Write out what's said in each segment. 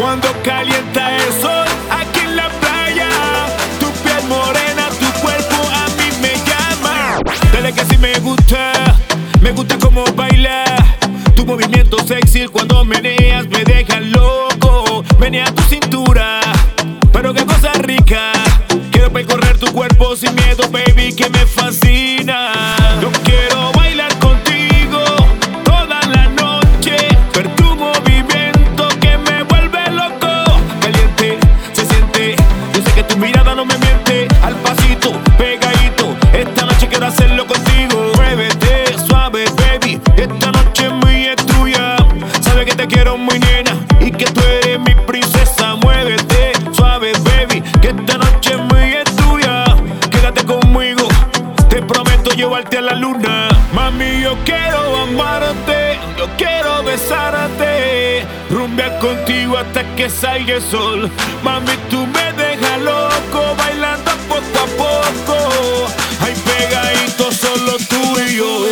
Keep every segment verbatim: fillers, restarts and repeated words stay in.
Cuando calienta el sol aquí en la playa, tu piel morena, tu cuerpo a mí me llama. Dale que sí me gusta, me gusta cómo bailas. Tu movimiento sexy cuando meneas me deja loco. Menea tu cintura, pero qué cosa rica. Quiero percorrer tu cuerpo sin miedo, baby, que me fascina. Yo quiero bailar contigo toda la noche, ver tu movimiento que me vuelve loco. Caliente, se siente, yo sé que tu mirada no me miente. Al pasito, pegadito, esta noche quiero hacerlo contigo. Muévete suave, baby, esta noche es muy es tuya. Sabes que te quiero muy nena y que tú eres mi princesa. Muévete suave, baby, que esta noche es muy es tuya. Quédate conmigo, te prometo llevarte a la luna. Mami, yo quiero amarte, yo quiero besarte, rumbear contigo hasta que salga el sol. Mami, tú me dejas loco, bailando poco a poco. Ay, pegadito, solo tú y yo.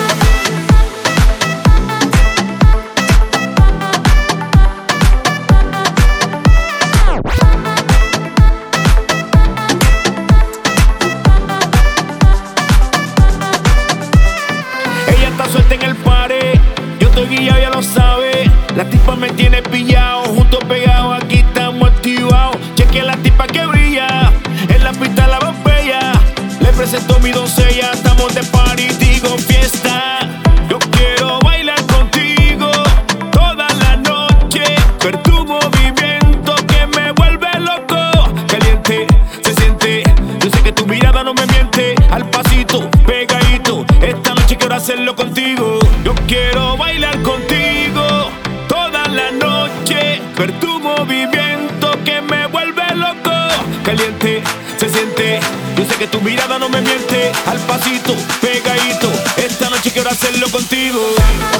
Ella está suelta en el party, yo estoy guillado, ya lo sabe. La tipa me tiene pillado, juntos pegados, aquí estamos activados. Cheque la tipa que brilla, en la pista la botella. Le presento mi doncella, estamos de party, digo fiesta. Yo quiero bailar contigo toda la noche, ver tu movimiento que me vuelve loco. Caliente, se siente, yo sé que tu mirada no me miente. Al pasito, pegadito, esta noche quiero hacerlo contigo. Yo quiero bailar contigo toda la noche, ver tu movimiento que me vuelve loco. Caliente, se siente, yo sé que tu mirada no me miente. Al pasito, pegadito, esta noche quiero hacerlo contigo.